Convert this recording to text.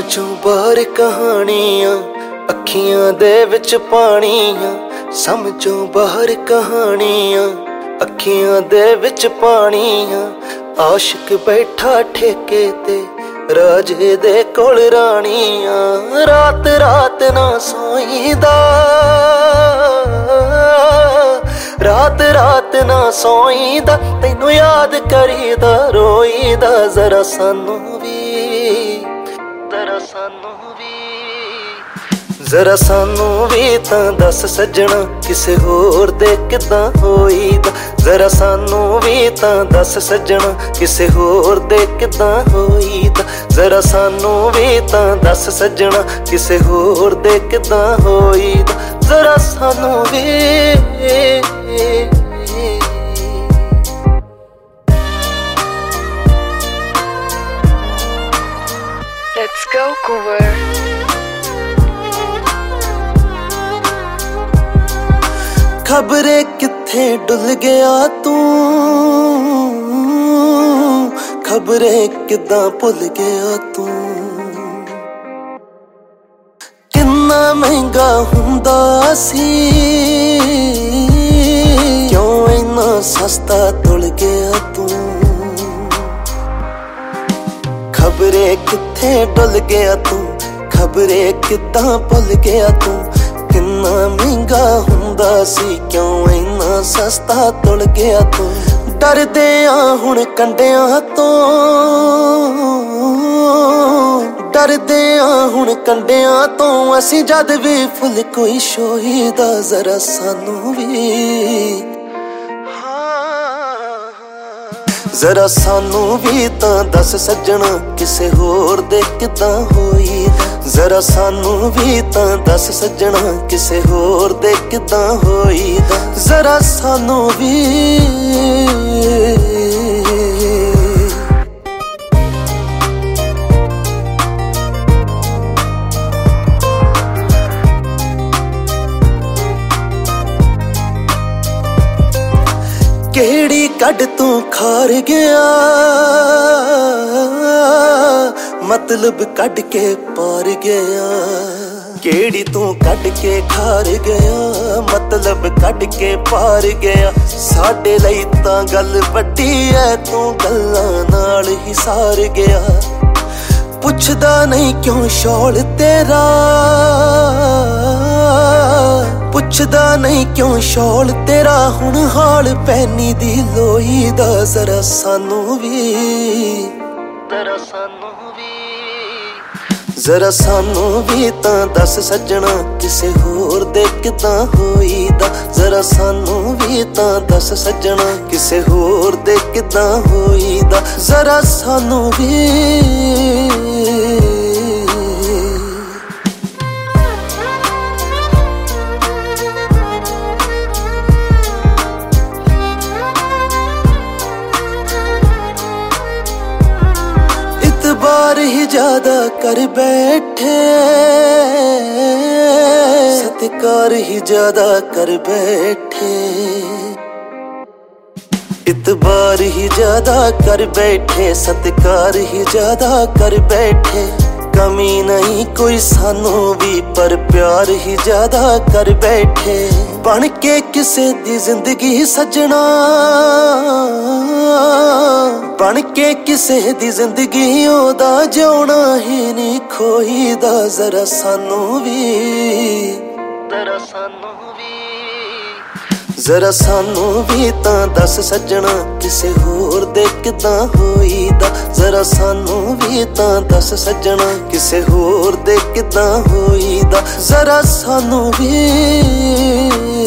समझों बाहर कहानियां अखियां दे विच पानियां, समझों बाहर कहानियां अखियां दे विच पानियां। आशिक बैठा ठेके ते राजे दे कोल रानियां, रात रात ना सोईदा, रात रात ना सोईदा, तैनू याद करीदा रोईदा। जरा सानू भी, जरा सानू भी, जरा सानू भी तां दस सजना किसे होर दे किदां होईदा। जरा सानू भी तां दस सजना किसे होर दे किदां होईदा। जरा सानू भी तां दस सजना किसे होर दे किदां होईदा। जरा सानू भी। Let's go cover. खबरे किथे डुल गया तू, खबरे किदां भुल गया तू। किन्ना महंगा हुंदा सी, क्यों इन्ना सस्ता तुल गया तू। खबरे किथे डुल गया तू, खबरे किदां भुल गया तू। किन्ना महंगा हुंदा सी, क्यों इन्ना सस्ता तुल गया तू। डरदे आ हुण कंडियां तो, डरदे आ हुण कंडियां तो। असीं जद भी फुल कोई शोईदा। जरा सानू भी, जरा सानू भी तां दस सजना किसे होर दे किदां होईदा। जरा सानू भी तां दस सजना किसे होर दे किदां होईदा। जरा सानू भी। केड़ी कड तू खार गया, मतलब कड के पार गया। केड़ी तू कड के खार गया, मतलब कड के पार गया। साडे लई तां गल वड्डी है, तू गल्लां नाल ही सार गया। पुछदा नहीं क्यों शौल तेरा, पुछदा नहीं क्यों शौल तेरा। हुण हाल पैनी दी लोईदा। जरा सानू भी, जरा सानू भी, जरा सानू भी तां दस सजना किसे होर दे किदां होईदा। जरा सानू भी तां दस सजना किसे होर दे किदां होईदा। जरा सानू भी। इतबार ही ज्यादा कर बैठे, सत्कार ही ज्यादा कर बैठे। इतबार ही ज्यादा कर बैठे, सत्कार ही ज्यादा कर बैठे। कमी नहीं कोई सानू भी, पर प्यार ही ज्यादा कर बैठे। बन के किसे दी जिंदगी सजना, बन के किसे दी जिंदगी ओदा जिउणा ही नहीं खोईदा। जरा सानू भी, जरा सानू भी, जरा सानू भी तां दस सजना किसे होर दे किदां होईदा। जरा सानू भी तां दस सजना किसे होर दे किदां होईदा। जरा सानू भी।